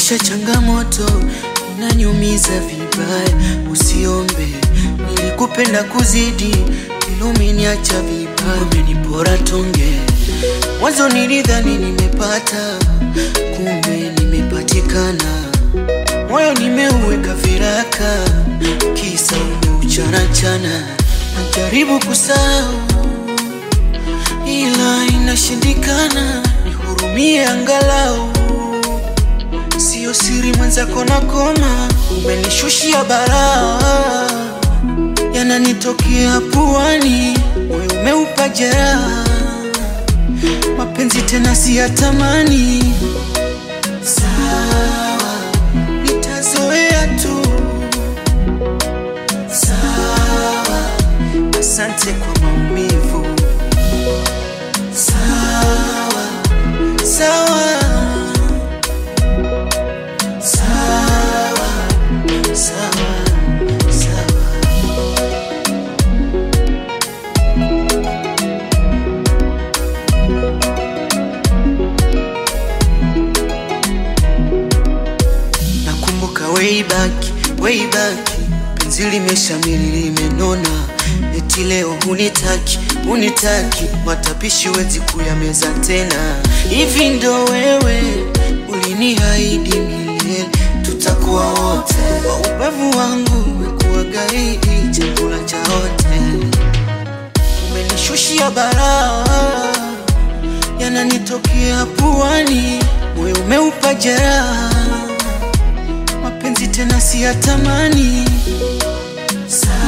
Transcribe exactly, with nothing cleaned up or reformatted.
maisha changamoto inaniumiza vibaya. Usiombe nilikupenda kuzidi, iluminiacha vibaya. Umenipora tonge, mwanzo nilidhani nimepata, kumbe nimepatikana. Moyo nimeuweka viraka, kisa umeuchana chana. Najaribu kusahau ila inashindikana, nihurumie angalau. Sio siri mwenzako na koma, umenishushia balaa, yananitokea puani, moyo umeupa jeraha. Mapenzi tena siyatamani. Sawa, nitazoea tu. Sawa, asante kwa maumivu. Sawa, sawa, sawa, sawa, sawa. Nakumbuka way back, way back, penzi limeshamili limenona. Eti leo hunitaki, hunitaki, matapishi wezi kuyameza tena. Hivi ndo wewe uliniahidi milele tutakuwa wote. Kwa ubavu wangu umekuwa gaidi, chakula cha wote. Umenishushia balaa, yananitokea puani, moyo umeupa jeraha. Mapenzi tena siyatamani.